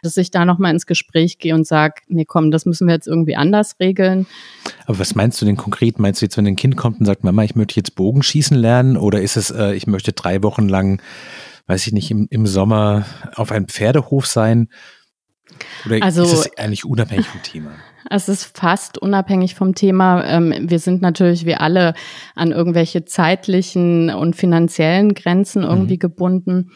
dass ich da nochmal ins Gespräch gehe und sage, nee, komm, das müssen wir jetzt irgendwie anders regeln. Aber was meinst du denn konkret? Meinst du jetzt, wenn ein Kind kommt und sagt, Mama, ich möchte jetzt Bogenschießen lernen, oder ist es, äh, ich möchte drei Wochen lang, weiß ich nicht, im, im Sommer auf einem Pferdehof sein? Oder also, ist es eigentlich unabhängig vom Thema? Es ist fast unabhängig vom Thema. Wir sind natürlich wie alle an irgendwelche zeitlichen und finanziellen Grenzen irgendwie mhm. gebunden.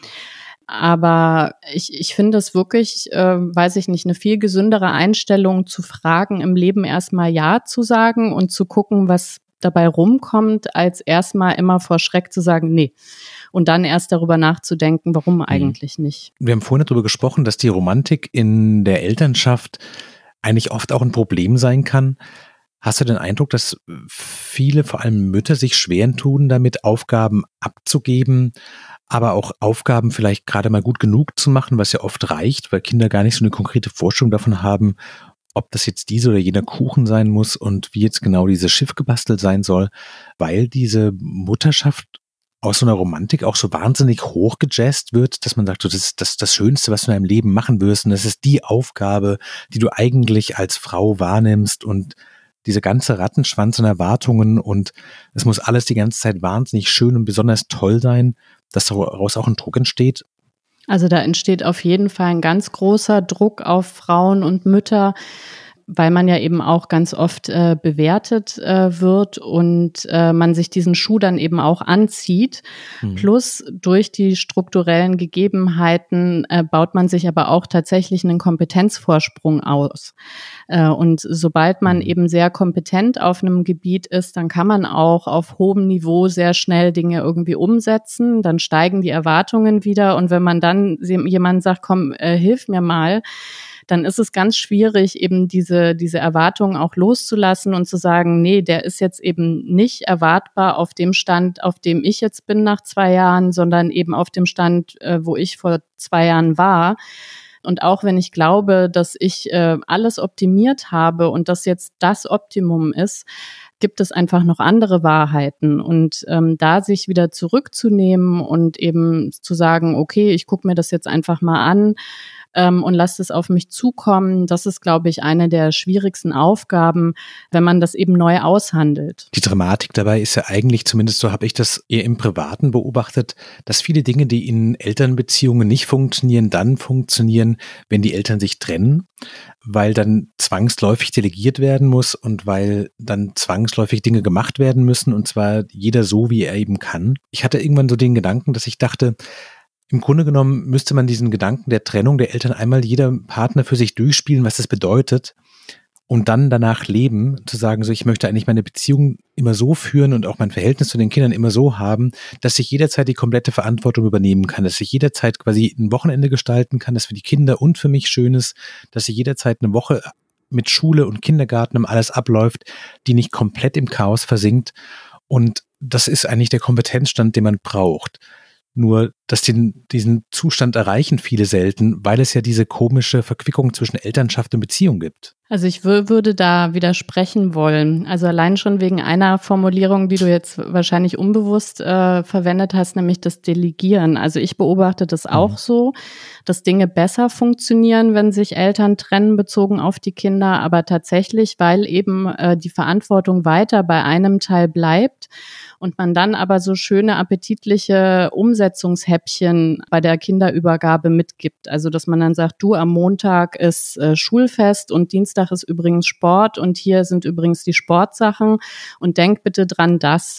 Aber ich, ich finde es wirklich, äh, weiß ich nicht, eine viel gesündere Einstellung zu fragen, im Leben erstmal Ja zu sagen und zu gucken, was dabei rumkommt, als erstmal immer vor Schreck zu sagen, nee. Und dann erst darüber nachzudenken, warum eigentlich nicht. Wir haben vorhin darüber gesprochen, dass die Romantik in der Elternschaft eigentlich oft auch ein Problem sein kann. Hast du den Eindruck, dass viele, vor allem Mütter, sich schwer tun, damit Aufgaben abzugeben, aber auch Aufgaben vielleicht gerade mal gut genug zu machen, was ja oft reicht, weil Kinder gar nicht so eine konkrete Vorstellung davon haben, ob das jetzt dieser oder jener Kuchen sein muss und wie jetzt genau dieses Schiff gebastelt sein soll, weil diese Mutterschaft aus so einer Romantik auch so wahnsinnig hochgejazzt wird, dass man sagt, das ist das, das Schönste, was du in deinem Leben machen wirst, und das ist die Aufgabe, die du eigentlich als Frau wahrnimmst, und diese ganze Rattenschwanz an Erwartungen, und es muss alles die ganze Zeit wahnsinnig schön und besonders toll sein, dass daraus auch ein Druck entsteht. Also da entsteht auf jeden Fall ein ganz großer Druck auf Frauen und Mütter, weil man ja eben auch ganz oft äh, bewertet äh, wird und äh, man sich diesen Schuh dann eben auch anzieht. Mhm. Plus durch die strukturellen Gegebenheiten äh, baut man sich aber auch tatsächlich einen Kompetenzvorsprung aus. Äh, und sobald man eben sehr kompetent auf einem Gebiet ist, dann kann man auch auf hohem Niveau sehr schnell Dinge irgendwie umsetzen. Dann steigen die Erwartungen wieder, und wenn man dann jemand sagt, komm, äh, hilf mir mal, dann ist es ganz schwierig, eben diese, diese Erwartungen auch loszulassen und zu sagen, nee, der ist jetzt eben nicht erwartbar auf dem Stand, auf dem ich jetzt bin nach zwei Jahren, sondern eben auf dem Stand, äh, wo ich vor zwei Jahren war. Und auch wenn ich glaube, dass ich äh, alles optimiert habe und das jetzt das Optimum ist, gibt es einfach noch andere Wahrheiten. Und ähm, da sich wieder zurückzunehmen und eben zu sagen, okay, ich gucke mir das jetzt einfach mal an, und lasst es auf mich zukommen. Das ist, glaube ich, eine der schwierigsten Aufgaben, wenn man das eben neu aushandelt. Die Dramatik dabei ist ja eigentlich, zumindest so habe ich das eher im Privaten beobachtet, dass viele Dinge, die in Elternbeziehungen nicht funktionieren, dann funktionieren, wenn die Eltern sich trennen, weil dann zwangsläufig delegiert werden muss und weil dann zwangsläufig Dinge gemacht werden müssen, und zwar jeder so, wie er eben kann. Ich hatte irgendwann so den Gedanken, dass ich dachte, im Grunde genommen müsste man diesen Gedanken der Trennung der Eltern einmal jeder Partner für sich durchspielen, was das bedeutet, und dann danach leben, zu sagen, so, ich möchte eigentlich meine Beziehung immer so führen und auch mein Verhältnis zu den Kindern immer so haben, dass ich jederzeit die komplette Verantwortung übernehmen kann, dass ich jederzeit quasi ein Wochenende gestalten kann, das für die Kinder und für mich schön ist, dass ich jederzeit eine Woche mit Schule und Kindergarten um alles abläuft, die nicht komplett im Chaos versinkt. Und das ist eigentlich der Kompetenzstand, den man braucht. Nur, dass den, diesen Zustand erreichen viele selten, weil es ja diese komische Verquickung zwischen Elternschaft und Beziehung gibt. Also ich w- würde da widersprechen wollen. Also allein schon wegen einer Formulierung, die du jetzt wahrscheinlich unbewusst äh, verwendet hast, nämlich das Delegieren. Also ich beobachte das auch mhm. so, dass Dinge besser funktionieren, wenn sich Eltern trennen bezogen auf die Kinder, aber tatsächlich, weil eben äh, die Verantwortung weiter bei einem Teil bleibt und man dann aber so schöne appetitliche Umsetzungshäppchen bei der Kinderübergabe mitgibt. Also dass man dann sagt, du, am Montag ist äh, Schulfest und Dienstag ist übrigens Sport und hier sind übrigens die Sportsachen und denk bitte dran, das.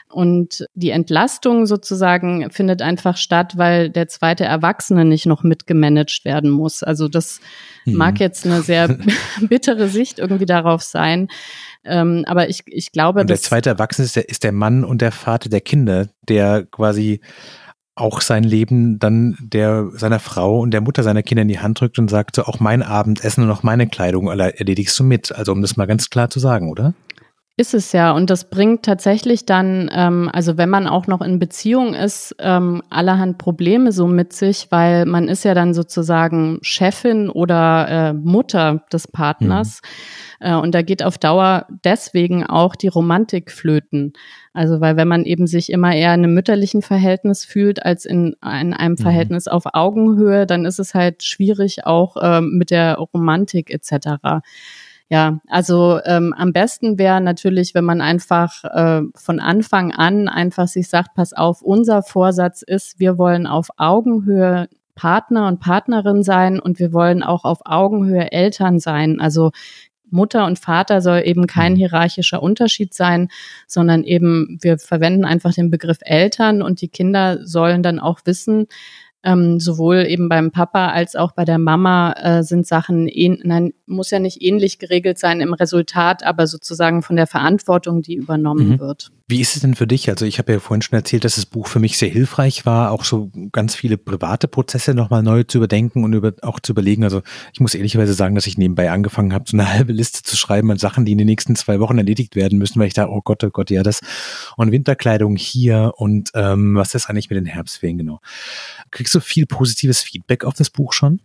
Und die Entlastung sozusagen findet einfach statt, weil der zweite Erwachsene nicht noch mitgemanagt werden muss. Also das mhm. mag jetzt eine sehr bittere Sicht irgendwie darauf sein. Ähm, aber ich, ich glaube, und der zweite Erwachsene ist der, ist der Mann und der Vater der Kinder, der quasi auch sein Leben dann der seiner Frau und der Mutter seiner Kinder in die Hand drückt und sagt, so, auch mein Abendessen und auch meine Kleidung erledigst du mit. Also um das mal ganz klar zu sagen, oder? Ist es ja, und das bringt tatsächlich dann, ähm, also wenn man auch noch in Beziehung ist, ähm, allerhand Probleme so mit sich, weil man ist ja dann sozusagen Chefin oder äh, Mutter des Partners. Mhm. Äh, und da geht auf Dauer deswegen auch die Romantik flöten. Also weil wenn man eben sich immer eher in einem mütterlichen Verhältnis fühlt als in, in einem mhm. Verhältnis auf Augenhöhe, dann ist es halt schwierig auch ähm, mit der Romantik et cetera. Ja, also ähm, am besten wäre natürlich, wenn man einfach äh, von Anfang an einfach sich sagt, pass auf, unser Vorsatz ist, wir wollen auf Augenhöhe Partner und Partnerin sein und wir wollen auch auf Augenhöhe Eltern sein. Also Mutter und Vater soll eben kein hierarchischer Unterschied sein, sondern eben wir verwenden einfach den Begriff Eltern und die Kinder sollen dann auch wissen, Ähm, sowohl eben beim Papa als auch bei der Mama äh, sind Sachen, ähn- nein, muss ja nicht ähnlich geregelt sein im Resultat, aber sozusagen von der Verantwortung, die übernommen mhm. wird. Wie ist es denn für dich? Also ich habe ja vorhin schon erzählt, dass das Buch für mich sehr hilfreich war, auch so ganz viele private Prozesse nochmal neu zu überdenken und über, auch zu überlegen. Also ich muss ehrlicherweise sagen, dass ich nebenbei angefangen habe, so eine halbe Liste zu schreiben an Sachen, die in den nächsten zwei Wochen erledigt werden müssen, weil ich da, oh Gott, oh Gott, ja das und Winterkleidung hier und ähm, was ist eigentlich mit den Herbstferien genau. Kriegst du viel positives Feedback auf das Buch schon?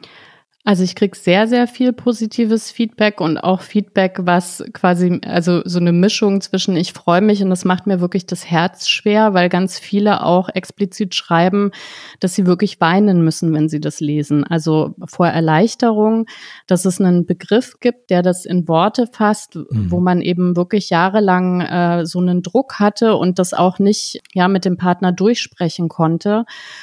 Also ich krieg sehr, sehr viel positives Feedback und auch Feedback, was quasi, also so eine Mischung zwischen ich freue mich und das macht mir wirklich das Herz schwer, weil ganz viele auch explizit schreiben, dass sie wirklich weinen müssen, wenn sie das lesen. Also vor Erleichterung, dass es einen Begriff gibt, der das in Worte fasst, mhm. wo man eben wirklich jahrelang äh, so einen Druck hatte und das auch nicht ja mit dem Partner durchsprechen konnte.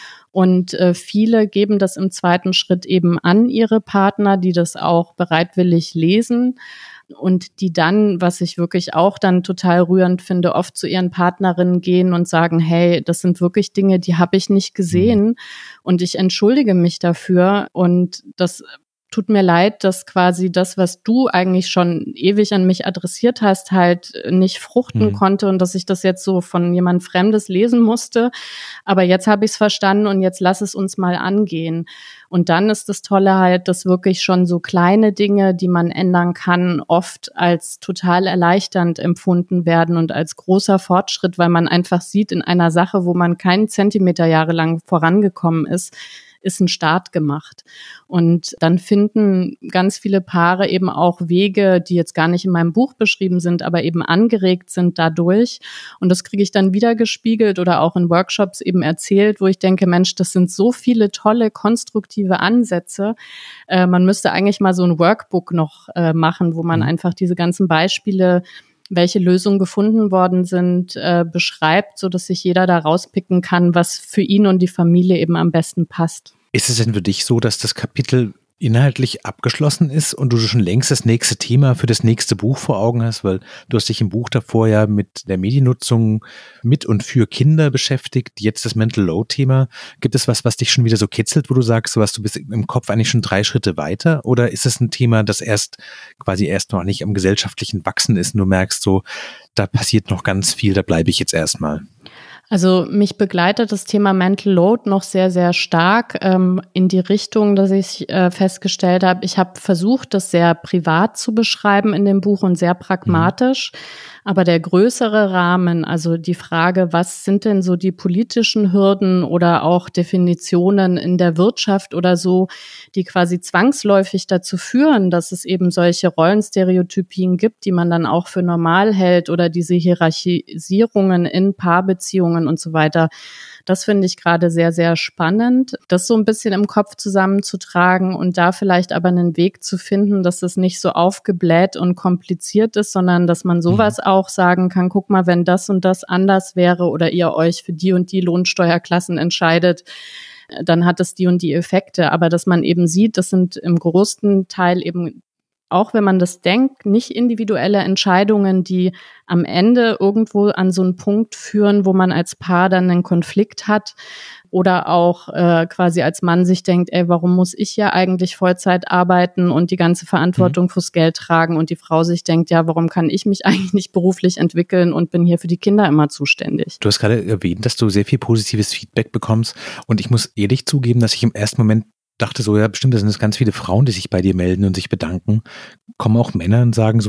Und äh, viele geben das im zweiten Schritt eben an ihre Partner, die das auch bereitwillig lesen und die dann, was ich wirklich auch dann total rührend finde, oft zu ihren Partnerinnen gehen und sagen, hey, das sind wirklich Dinge, die habe ich nicht gesehen mhm. und ich entschuldige mich dafür und das tut mir leid, dass quasi das, was du eigentlich schon ewig an mich adressiert hast, halt nicht fruchten mhm. konnte und dass ich das jetzt so von jemand Fremdes lesen musste. Aber jetzt habe ich es verstanden und jetzt lass es uns mal angehen. Und dann ist das Tolle halt, dass wirklich schon so kleine Dinge, die man ändern kann, oft als total erleichternd empfunden werden und als großer Fortschritt, weil man einfach sieht, in einer Sache, wo man keinen Zentimeter jahrelang vorangekommen ist, ist ein Start gemacht. Und dann finden ganz viele Paare eben auch Wege, die jetzt gar nicht in meinem Buch beschrieben sind, aber eben angeregt sind dadurch. Und das kriege ich dann wieder gespiegelt oder auch in Workshops eben erzählt, wo ich denke, Mensch, das sind so viele tolle, konstruktive Ansätze. Äh, man müsste eigentlich mal so ein Workbook noch äh, machen, wo man mhm. einfach diese ganzen Beispiele, welche Lösungen gefunden worden sind, äh, beschreibt, so dass sich jeder da rauspicken kann, was für ihn und die Familie eben am besten passt. Ist es denn für dich so, dass das Kapitel inhaltlich abgeschlossen ist und du schon längst das nächste Thema für das nächste Buch vor Augen hast, weil du hast dich im Buch davor ja mit der Mediennutzung mit und für Kinder beschäftigt, jetzt das Mental Load-Thema. Gibt es was, was dich schon wieder so kitzelt, wo du sagst, was du bist im Kopf eigentlich schon drei Schritte weiter? Oder ist es ein Thema, das erst quasi erst noch nicht am gesellschaftlichen Wachsen ist und du merkst so, da passiert noch ganz viel, da bleibe ich jetzt erstmal? Also mich begleitet das Thema Mental Load noch sehr, sehr stark ähm, in die Richtung, dass ich äh, festgestellt habe, ich habe versucht, das sehr privat zu beschreiben in dem Buch und sehr pragmatisch. Mhm. Aber der größere Rahmen, also die Frage, was sind denn so die politischen Hürden oder auch Definitionen in der Wirtschaft oder so, die quasi zwangsläufig dazu führen, dass es eben solche Rollenstereotypien gibt, die man dann auch für normal hält oder diese Hierarchisierungen in Paarbeziehungen und so weiter. Das finde ich gerade sehr, sehr spannend, das so ein bisschen im Kopf zusammenzutragen und da vielleicht aber einen Weg zu finden, dass es nicht so aufgebläht und kompliziert ist, sondern dass man sowas mhm. auch sagen kann, guck mal, wenn das und das anders wäre oder ihr euch für die und die Lohnsteuerklassen entscheidet, dann hat es die und die Effekte. Aber dass man eben sieht, das sind im größten Teil eben, auch wenn man das denkt, nicht individuelle Entscheidungen, die am Ende irgendwo an so einen Punkt führen, wo man als Paar dann einen Konflikt hat oder auch äh, quasi als Mann sich denkt, ey, warum muss ich ja eigentlich Vollzeit arbeiten und die ganze Verantwortung mhm. fürs Geld tragen und die Frau sich denkt, ja, warum kann ich mich eigentlich nicht beruflich entwickeln und bin hier für die Kinder immer zuständig. Du hast gerade erwähnt, dass du sehr viel positives Feedback bekommst und ich muss ehrlich zugeben, dass ich im ersten Moment dachte so, ja bestimmt, das sind jetzt ganz viele Frauen, die sich bei dir melden und sich bedanken. Kommen auch Männer und sagen sowas,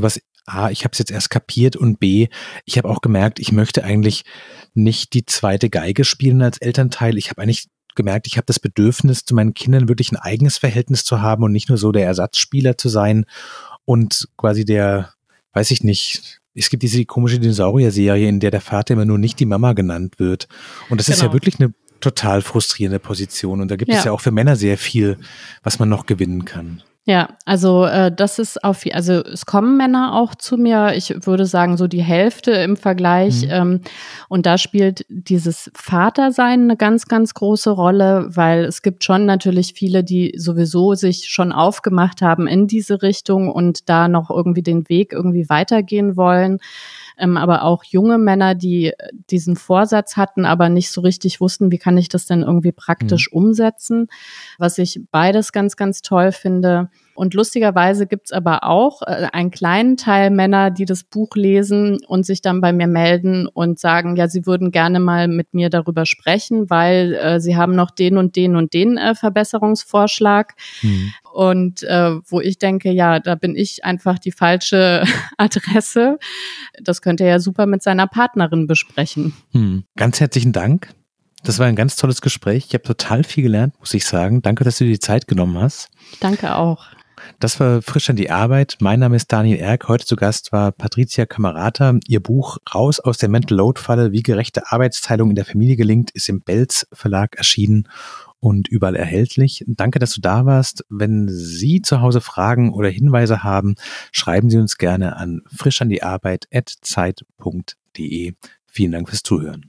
A, ich habe es jetzt erst kapiert und B, ich habe auch gemerkt, ich möchte eigentlich nicht die zweite Geige spielen als Elternteil. Ich habe eigentlich gemerkt, ich habe das Bedürfnis, zu meinen Kindern wirklich ein eigenes Verhältnis zu haben und nicht nur so der Ersatzspieler zu sein und quasi der, weiß ich nicht, es gibt diese komische Dinosaurier-Serie, in der der Vater immer nur nicht die Mama genannt wird. Und das genau. ist ja wirklich eine total frustrierende Position. Und da gibt ja. es ja auch für Männer sehr viel, was man noch gewinnen kann. Ja, also äh, das ist auf, also es kommen Männer auch zu mir, ich würde sagen so die Hälfte im Vergleich mhm. ähm, und da spielt dieses Vatersein eine ganz, ganz große Rolle, weil es gibt schon natürlich viele, die sowieso sich schon aufgemacht haben in diese Richtung und da noch irgendwie den Weg irgendwie weitergehen wollen. Ähm, aber auch junge Männer, die diesen Vorsatz hatten, aber nicht so richtig wussten, wie kann ich das denn irgendwie praktisch mhm. umsetzen, was ich beides ganz, ganz toll finde. Und lustigerweise gibt's aber auch äh, einen kleinen Teil Männer, die das Buch lesen und sich dann bei mir melden und sagen, ja, sie würden gerne mal mit mir darüber sprechen, weil äh, sie haben noch den und den und den äh, Verbesserungsvorschlag. Mhm. Und äh, wo ich denke, ja, da bin ich einfach die falsche Adresse. Das könnte er ja super mit seiner Partnerin besprechen. Mhm. Ganz herzlichen Dank. Das war ein ganz tolles Gespräch. Ich habe total viel gelernt, muss ich sagen. Danke, dass du dir die Zeit genommen hast. Danke auch. Das war Frisch an die Arbeit. Mein Name ist Daniel Erck. Heute zu Gast war Patricia Camerata. Ihr Buch Raus aus der Mental Load Falle, wie gerechte Arbeitsteilung in der Familie gelingt, ist im Belz Verlag erschienen und überall erhältlich. Danke, dass du da warst. Wenn Sie zu Hause Fragen oder Hinweise haben, schreiben Sie uns gerne an frischandiearbeit at zeit punkt de. Vielen Dank fürs Zuhören.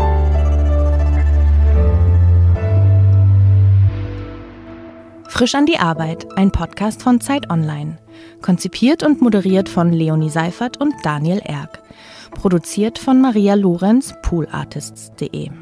Frisch an die Arbeit, ein Podcast von Zeit Online. Konzipiert und moderiert von Leonie Seifert und Daniel Erck. Produziert von Maria Lorenz, poolartists punkt de.